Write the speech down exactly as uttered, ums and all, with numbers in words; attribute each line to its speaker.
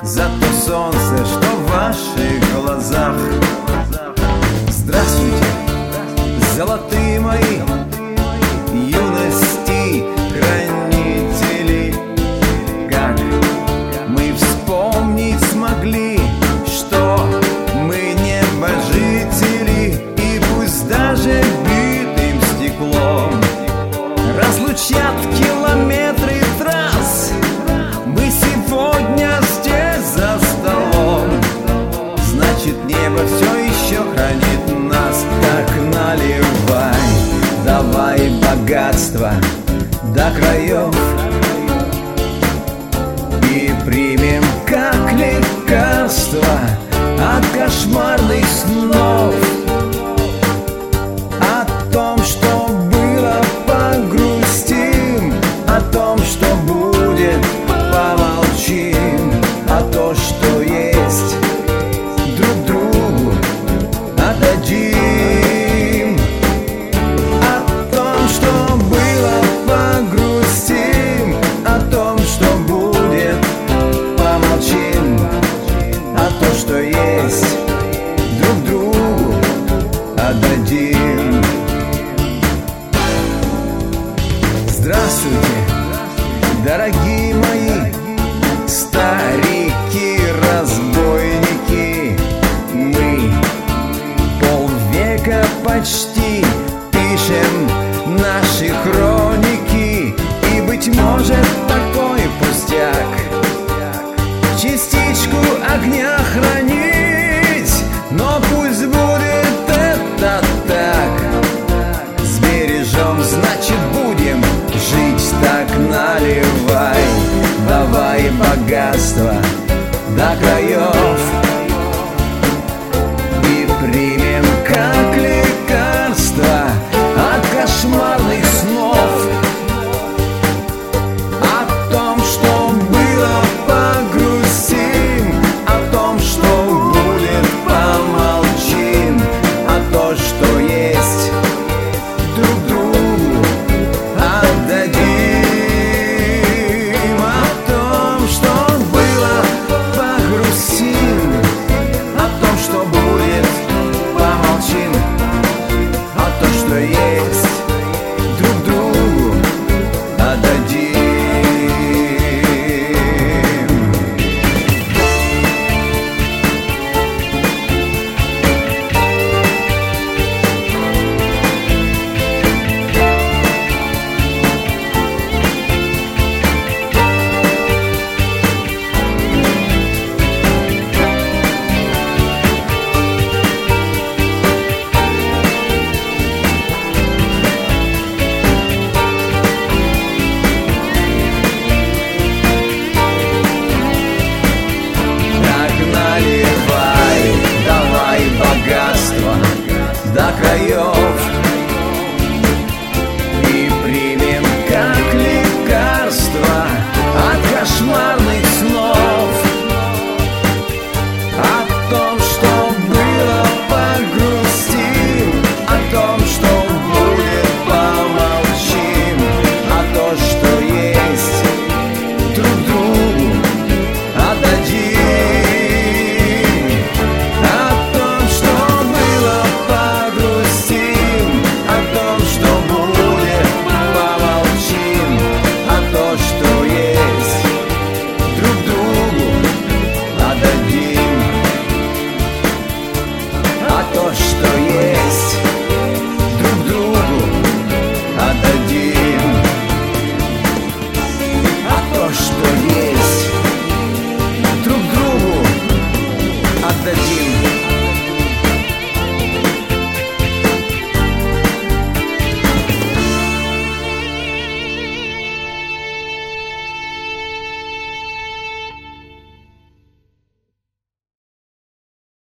Speaker 1: за то солнце, что в ваших глазах. Здравствуйте, золотые мои юности хранители. Как мы вспомнить смогли, что мы небожители, и пусть даже битым стеклом разлучат километры трасс, мы сегодня здесь за столом. Значит, небо все еще хранит нас. Так наливай, давай богатство до краев и примем как лекарство от кошмарных снов. О том, что было, погрустим, о том, что будет, помолчим, а то, что есть, друг другу отдадим. О том, что было, погрустим, о том, что будет, помолчим, а то, что есть, друг другу отдадим. Здравствуйте, дорогие мои старики-разбойники. Мы полвека почти пишем наши хроники, и, быть может, такой пустяк частичку огня хранить, но пусть будет это так. Сбережем, значит, будем жить. Так наливай, давай богатство до краев